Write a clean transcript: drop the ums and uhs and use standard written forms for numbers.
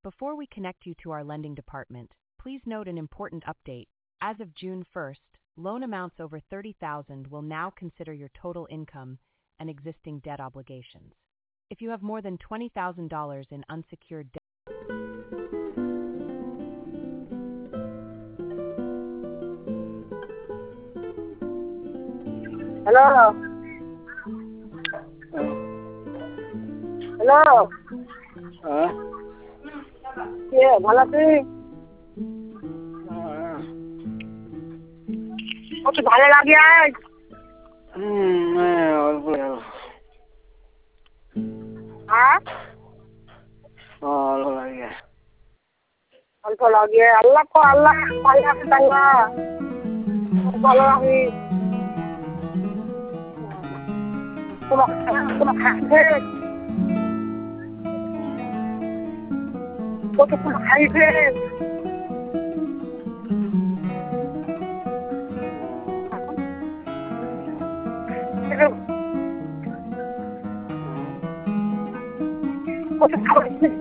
Before we connect you to our lending department, please note an important update. As of June 1st, loan amounts over $30,000 will now consider your total income and existing debt obligations. If you have more than $20,000 in unsecured debt. Hello. Hello. Yeah, ভালো আছিস? কত ভালো লাগে আজ? অল্প হ্যাঁ? অল্প লাগে। অল্প লাগে। আল্লাহ ভালো আছে তাল্লা। ভালো আছি। তোমার খাইছে? কত খাইছে? কত খাইছে?